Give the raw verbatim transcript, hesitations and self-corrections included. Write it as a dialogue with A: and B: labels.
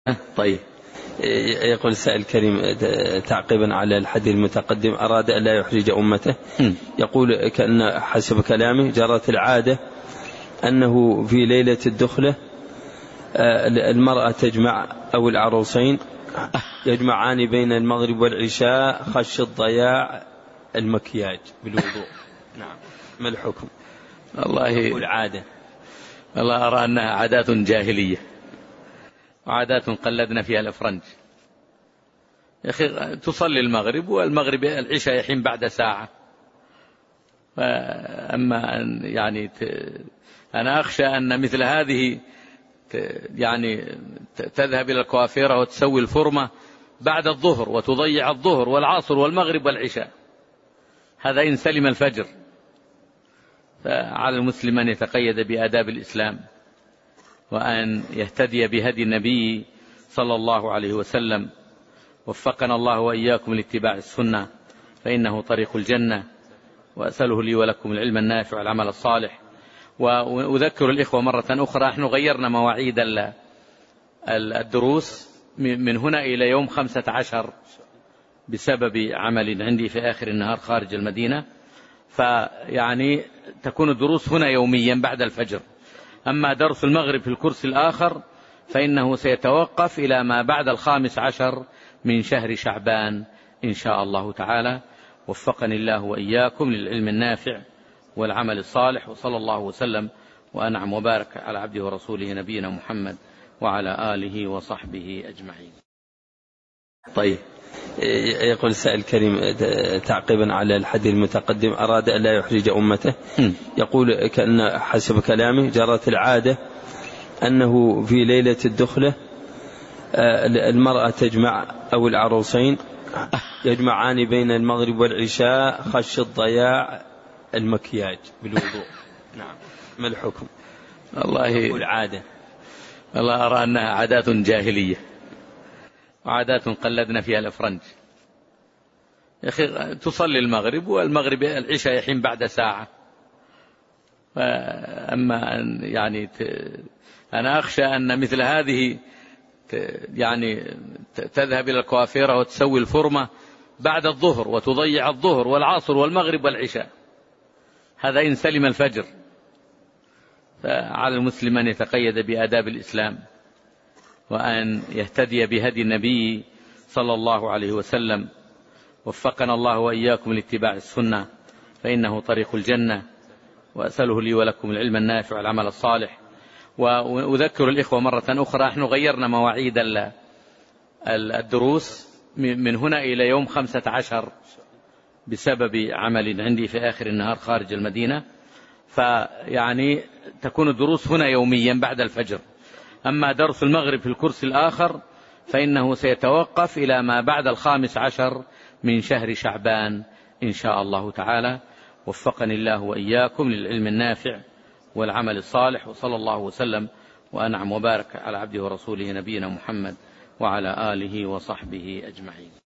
A: طيب، يقول سائل كريم تعقيبا على الحديث المتقدم، أراد أن لا يحرج أمته. يقول كأن حسب كلامه جرت العادة أنه في ليلة الدخلة المرأة تجمع أو العروسين يجمعان بين المغرب والعشاء خشية ضياع المكياج بالوضوء. نعم، ما الحكم؟
B: والله
A: العادة
B: الله أرى أنها عادات جاهلية وعادات قلدنا فيها الأفرنج. يا أخي تصلي المغرب والمغرب العشاء يحين بعد ساعة. أما أن يعني ت... أنا أخشى أن مثل هذه ت... يعني تذهب إلى الكوافيرة وتسوي الفرمة بعد الظهر وتضيع الظهر والعصر والمغرب والعشاء. هذا إن سلم الفجر. فعلى المسلم أن يتقيد بآداب الإسلام وأن يهتدي بهدي النبي صلى الله عليه وسلم. وفقنا الله وإياكم لاتباع السنة فإنه طريق الجنة، وأسأله لي ولكم العلم النافع والعمل الصالح. وأذكر الإخوة مرة أخرى، نحن غيرنا مواعيد الدروس من هنا إلى يوم خمسة عشر بسبب عمل عندي في آخر النهار خارج المدينة، فيعني تكون الدروس هنا يوميا بعد الفجر. أما درس المغرب في الكرسي الآخر فإنه سيتوقف إلى ما بعد الخامس عشر من شهر شعبان إن شاء الله تعالى. وفقني الله وإياكم للعلم النافع والعمل الصالح، وصلى الله وسلم وأنعم وبارك على عبده ورسوله نبينا محمد وعلى آله وصحبه أجمعين.
A: طيب، يقول سائل كريم تعقيبا على الحديث المتقدم، أراد أن لا يحرج أمته. يقول كأن حسب كلامه جرت العادة أنه في ليلة الدخلة المرأة تجمع أو العروسين يجمعان بين المغرب والعشاء خشية ضياع المكياج بالوضوء. نعم، ما الحكم؟
B: والله
A: العادة
B: الله أرى أنها عادات جاهلية وعادات قلدنا فيها الأفرنج. يا أخي تصلي المغرب والمغرب العشاء يحين بعد ساعة. أما أن يعني ت... أنا أخشى أن مثل هذه ت... يعني تذهب إلى الكوافيرة وتسوي الفرمة بعد الظهر وتضيع الظهر والعصر والمغرب والعشاء. هذا إن سلم الفجر. فعلى المسلم أن يتقيد بآداب الإسلام وأن يهتدي بهدي النبي صلى الله عليه وسلم. وفقنا الله وإياكم لاتباع السنة فإنه طريق الجنة، وأسأله لي ولكم العلم النافع والعمل الصالح. وأذكر الإخوة مرة أخرى، نحن غيرنا مواعيد الدروس من هنا إلى يوم خمسة عشر بسبب عمل عندي في آخر النهار خارج المدينة، فيعني تكون الدروس هنا يوميا بعد الفجر. أما درس المغرب في الكرسي الآخر فإنه سيتوقف إلى ما بعد الخامس عشر من شهر شعبان إن شاء الله تعالى. وفقني الله وإياكم للعلم النافع والعمل الصالح، وصلى الله وسلم وأنعم وبارك على عبده ورسوله نبينا محمد وعلى آله وصحبه أجمعين.